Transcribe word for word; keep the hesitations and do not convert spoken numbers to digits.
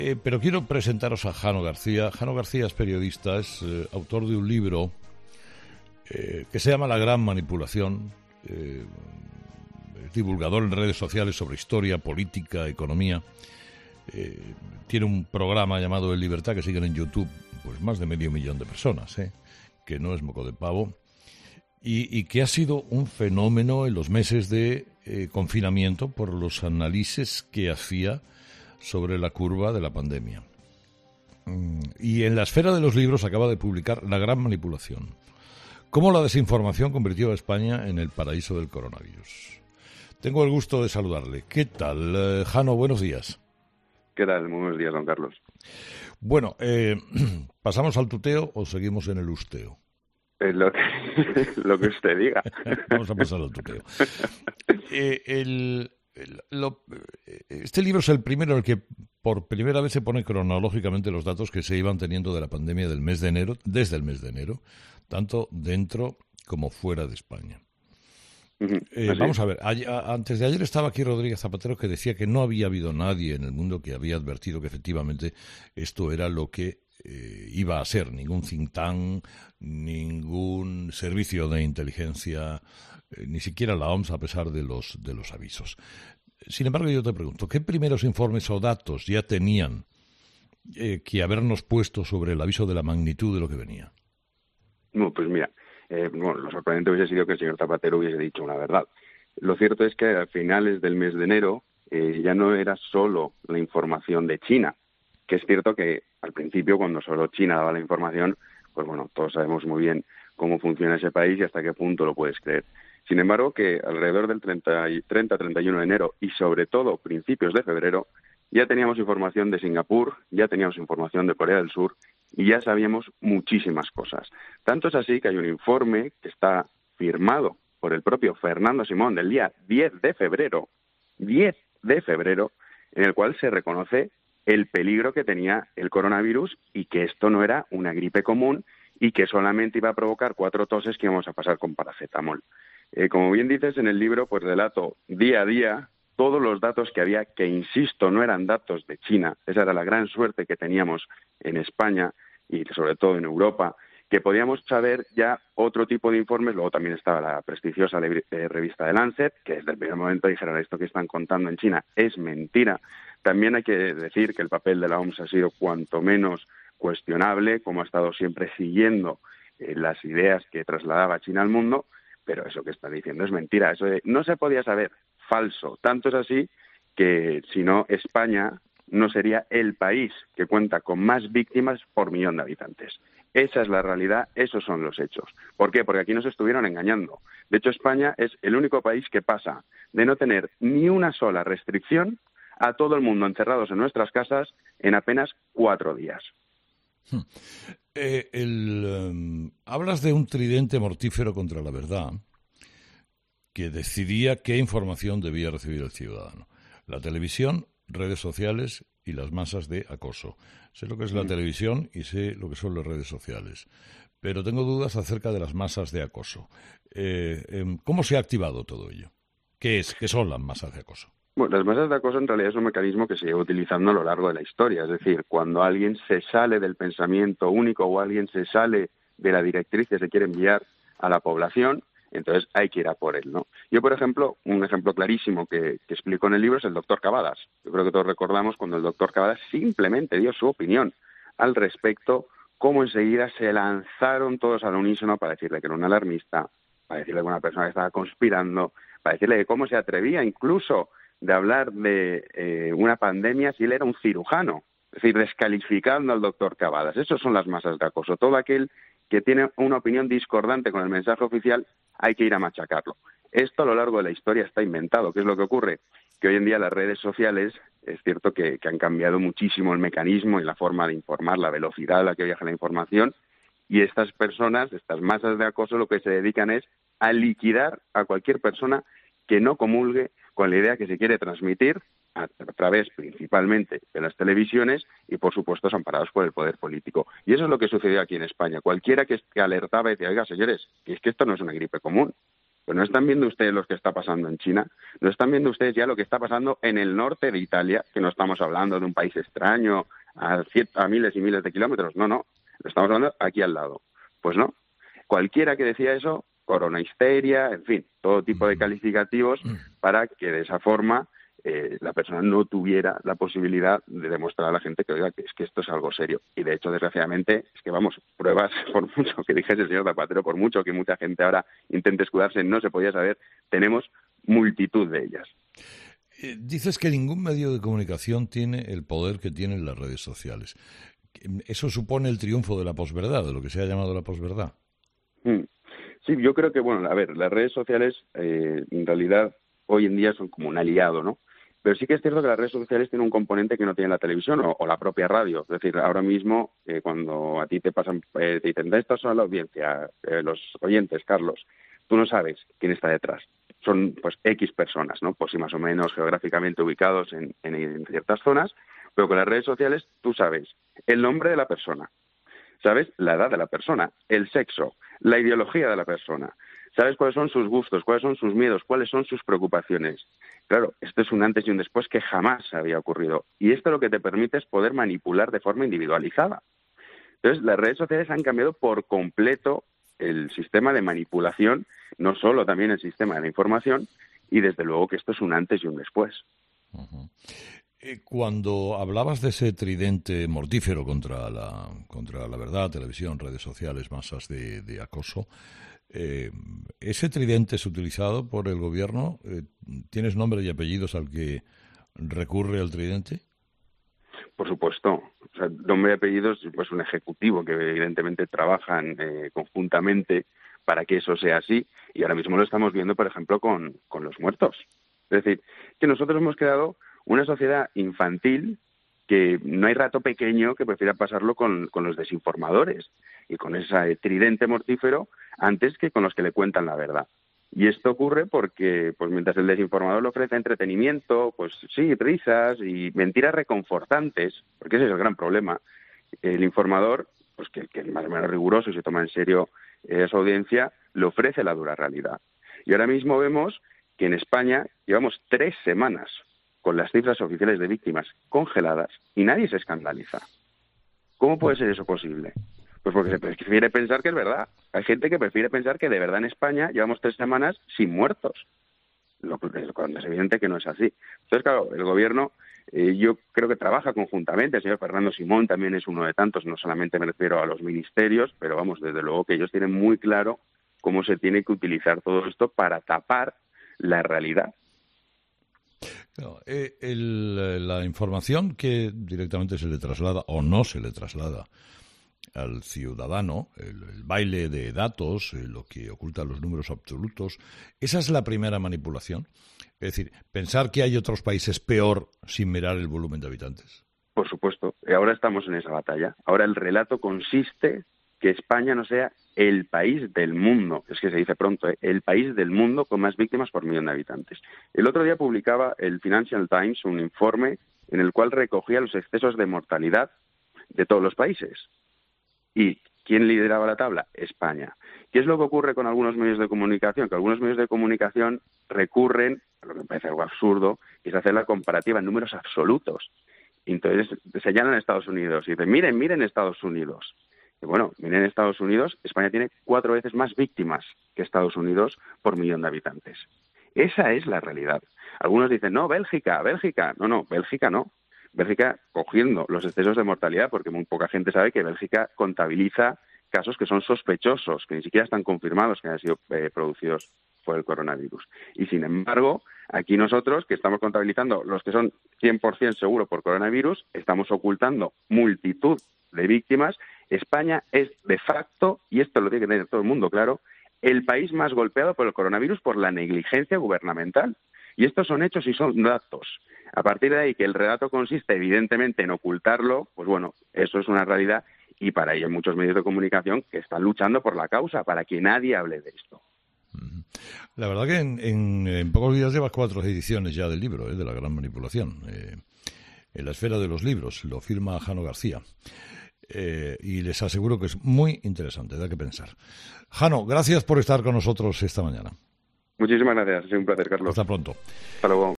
Eh, pero quiero presentaros a Jano García. Jano García es periodista, es eh, autor de un libro eh, que se llama La Gran Manipulación, eh, es divulgador en redes sociales sobre historia, política, economía. Eh, tiene un programa llamado El Libertad que siguen en YouTube pues más de medio millón de personas, ¿eh? Que no es moco de pavo, y, y que ha sido un fenómeno en los meses de eh, confinamiento por los análisis que hacía sobre la curva de la pandemia. Y en la esfera de los libros acaba de publicar La Gran Manipulación. Cómo la desinformación convirtió a España en el paraíso del coronavirus. Tengo el gusto de saludarle. ¿Qué tal, eh, Jano? Buenos días. ¿Qué tal? Muy buenos días, don Carlos. Bueno, eh, ¿pasamos al tuteo o seguimos en el usteo? Eh, lo, que, lo que usted diga. Vamos a pasar al tuteo. Eh, el, el, lo, este libro es el primero en el que por primera vez se pone cronológicamente los datos que se iban teniendo de la pandemia del mes de enero, desde el mes de enero, tanto dentro como fuera de España. Eh, vamos a ver, ayer, antes de ayer estaba aquí Rodríguez Zapatero, que decía que no había habido nadie en el mundo que había advertido que efectivamente esto era lo que eh, iba a ser, ningún think tank, ningún servicio de inteligencia, eh, ni siquiera la O M S, a pesar de los, de los avisos. Sin embargo, yo te pregunto, ¿qué primeros informes o datos ya tenían eh, que habernos puesto sobre el aviso de la magnitud de lo que venía? No, pues mira, Eh, bueno, lo sorprendente hubiese sido que el señor Zapatero hubiese dicho una verdad. Lo cierto es que a finales del mes de enero eh, ya no era solo la información de China, que es cierto que al principio, cuando solo China daba la información, pues bueno, todos sabemos muy bien cómo funciona ese país y hasta qué punto lo puedes creer. Sin embargo, que alrededor del treinta, treinta y uno de enero y sobre todo principios de febrero, ya teníamos información de Singapur, ya teníamos información de Corea del Sur, y ya sabíamos muchísimas cosas. Tanto es así que hay un informe que está firmado por el propio Fernando Simón del día diez de febrero, diez de febrero, en el cual se reconoce el peligro que tenía el coronavirus y que esto no era una gripe común y que solamente iba a provocar cuatro toses que íbamos a pasar con paracetamol. Eh, como bien dices en el libro, pues relato día a día todos los datos que había, que insisto, no eran datos de China. Esa era la gran suerte que teníamos en España y sobre todo en Europa, que podíamos saber ya otro tipo de informes. Luego también estaba la prestigiosa revista de Lancet, que desde el primer momento dijeron esto que están contando en China es mentira. También hay que decir que el papel de la O M S ha sido cuanto menos cuestionable, como ha estado siempre siguiendo eh, las ideas que trasladaba China al mundo, pero eso que están diciendo es mentira. Eso de, no se podía saber. Falso. Tanto es así que, si no, España no sería el país que cuenta con más víctimas por millón de habitantes. Esa es la realidad, esos son los hechos. ¿Por qué? Porque aquí nos estuvieron engañando. De hecho, España es el único país que pasa de no tener ni una sola restricción a todo el mundo encerrados en nuestras casas en apenas cuatro días. Hmm. Eh, el, um, hablas de un tridente mortífero contra la verdad, que decidía qué información debía recibir el ciudadano. La televisión, redes sociales y las masas de acoso. Sé lo que es la televisión y sé lo que son las redes sociales, pero tengo dudas acerca de las masas de acoso. Eh, eh, ¿Cómo se ha activado todo ello? ¿Qué es? ¿Qué son las masas de acoso? Bueno, las masas de acoso en realidad es un mecanismo que se lleva utilizando a lo largo de la historia. Es decir, cuando alguien se sale del pensamiento único o alguien se sale de la directriz que se quiere enviar a la población, entonces hay que ir a por él, ¿no? Yo, por ejemplo, un ejemplo clarísimo que, que explico en el libro es el doctor Cavadas. Yo creo que todos recordamos cuando el doctor Cavadas simplemente dio su opinión al respecto, cómo enseguida se lanzaron todos al unísono para decirle que era un alarmista, para decirle que una persona que estaba conspirando, para decirle que cómo se atrevía incluso de hablar de eh, una pandemia si él era un cirujano, es decir, descalificando al doctor Cavadas. Esas son las masas de acoso. Todo aquel que tiene una opinión discordante con el mensaje oficial, hay que ir a machacarlo. Esto a lo largo de la historia está inventado. ¿Qué es lo que ocurre? Que hoy en día las redes sociales, es cierto que, que han cambiado muchísimo el mecanismo y la forma de informar, la velocidad a la que viaja la información, y estas personas, estas masas de acoso, lo que se dedican es a liquidar a cualquier persona que no comulgue con la idea que se quiere transmitir a través principalmente de las televisiones y, por supuesto, son amparados por el poder político. Y eso es lo que sucedió aquí en España. Cualquiera que alertaba y decía, oiga, señores, que es que esto no es una gripe común, Pues no están viendo ustedes lo que está pasando en China, no están viendo ustedes ya lo que está pasando en el norte de Italia, que no estamos hablando de un país extraño a, a miles y miles de kilómetros, no, no, lo estamos hablando aquí al lado. Pues no, cualquiera que decía eso, coronahisteria, en fin, todo tipo de calificativos para que de esa forma eh, la persona no tuviera la posibilidad de demostrar a la gente que, oiga, que es que esto es algo serio. Y de hecho, desgraciadamente, es que vamos, pruebas, por mucho que dijese el señor Zapatero, por mucho que mucha gente ahora intente escudarse, no se podía saber, tenemos multitud de ellas. Eh, dices que ningún medio de comunicación tiene el poder que tienen las redes sociales. ¿Eso supone el triunfo de la posverdad, de lo que se ha llamado la posverdad? Mm. Sí, yo creo que, bueno, a ver, las redes sociales eh, en realidad hoy en día son como un aliado, ¿no? Pero sí que es cierto que las redes sociales tienen un componente que no tiene la televisión o, o la propia radio. Es decir, ahora mismo, eh, cuando a ti te pasan, eh, te dicen, estos son la audiencia, eh, los oyentes, Carlos, tú no sabes quién está detrás. Son, pues, X personas, ¿no? Pues sí, más o menos geográficamente ubicados en, en, en ciertas zonas, pero con las redes sociales tú sabes el nombre de la persona, sabes la edad de la persona, el sexo, la ideología de la persona, sabes cuáles son sus gustos, cuáles son sus miedos, cuáles son sus preocupaciones. Claro, esto es un antes y un después que jamás había ocurrido. Y esto lo que te permite es poder manipular de forma individualizada. Entonces, las redes sociales han cambiado por completo el sistema de manipulación, no solo también el sistema de la información, y desde luego que esto es un antes y un después. Uh-huh. Cuando hablabas de ese tridente mortífero contra la, contra la verdad, televisión, redes sociales, masas de, de acoso, eh, ¿ese tridente es utilizado por el gobierno? Eh, ¿Tienes nombre y apellidos al que recurre al tridente? Por supuesto. O sea, nombre y apellidos, pues un ejecutivo que evidentemente trabajan eh, conjuntamente para que eso sea así, y ahora mismo lo estamos viendo, por ejemplo, con, con los muertos. Es decir, que nosotros hemos creado una sociedad infantil que no hay rato pequeño que prefiera pasarlo con, con los desinformadores y con ese tridente mortífero antes que con los que le cuentan la verdad. Y esto ocurre porque, pues mientras el desinformador le ofrece entretenimiento, pues sí, risas y mentiras reconfortantes, porque ese es el gran problema. El informador, pues que, que es más o menos riguroso y se toma en serio eh, su audiencia, le ofrece la dura realidad. Y ahora mismo vemos que en España llevamos tres semanas con las cifras oficiales de víctimas congeladas y nadie se escandaliza. ¿Cómo puede ser eso posible? Pues porque se prefiere pensar que es verdad. Hay gente que prefiere pensar que de verdad en España llevamos tres semanas sin muertos, lo cuando es evidente que no es así. Entonces, claro, el gobierno eh, yo creo que trabaja conjuntamente. El señor Fernando Simón también es uno de tantos, no solamente me refiero a los ministerios, pero vamos, desde luego que ellos tienen muy claro cómo se tiene que utilizar todo esto para tapar la realidad. No, eh, el, la información que directamente se le traslada o no se le traslada al ciudadano, el, el baile de datos, eh, lo que oculta los números absolutos, esa es la primera manipulación. Es decir, pensar que hay otros países peor sin mirar el volumen de habitantes. Por supuesto, y ahora estamos en esa batalla. Ahora el relato consiste que España no sea el país del mundo, es que se dice pronto, ¿eh? el país del mundo con más víctimas por millón de habitantes. El otro día publicaba el Financial Times un informe en el cual recogía los excesos de mortalidad de todos los países. ¿Y quién lideraba la tabla? España. ¿Qué es lo que ocurre con algunos medios de comunicación? Que algunos medios de comunicación recurren a lo que me parece algo absurdo, que es hacer la comparativa en números absolutos. Y entonces señalan a Estados Unidos y dicen, miren, miren Estados Unidos. Y bueno, miren Estados Unidos, España tiene cuatro veces más víctimas que Estados Unidos por millón de habitantes. Esa es la realidad. Algunos dicen, no, Bélgica, Bélgica. No, no, Bélgica no. Bélgica cogiendo los excesos de mortalidad, porque muy poca gente sabe que Bélgica contabiliza casos que son sospechosos, que ni siquiera están confirmados que hayan sido eh, producidos por el coronavirus. Y sin embargo, aquí nosotros, que estamos contabilizando los que son cien por ciento seguros por coronavirus, estamos ocultando multitud de víctimas. España es de facto, y esto lo tiene que tener todo el mundo claro, el país más golpeado por el coronavirus por la negligencia gubernamental. Y estos son hechos y son datos. A partir de ahí, que el relato consiste evidentemente en ocultarlo, pues bueno, eso es una realidad y para ello hay muchos medios de comunicación que están luchando por la causa, para que nadie hable de esto. La verdad que en, en, en pocos días llevas cuatro ediciones ya del libro, ¿eh? De la gran manipulación. Eh, en la esfera de los libros, lo firma Jano García. Eh, y les aseguro que es muy interesante, da que pensar. Jano, gracias por estar con nosotros esta mañana. Muchísimas gracias, ha sido un placer, Carlos. Hasta pronto. Hasta luego.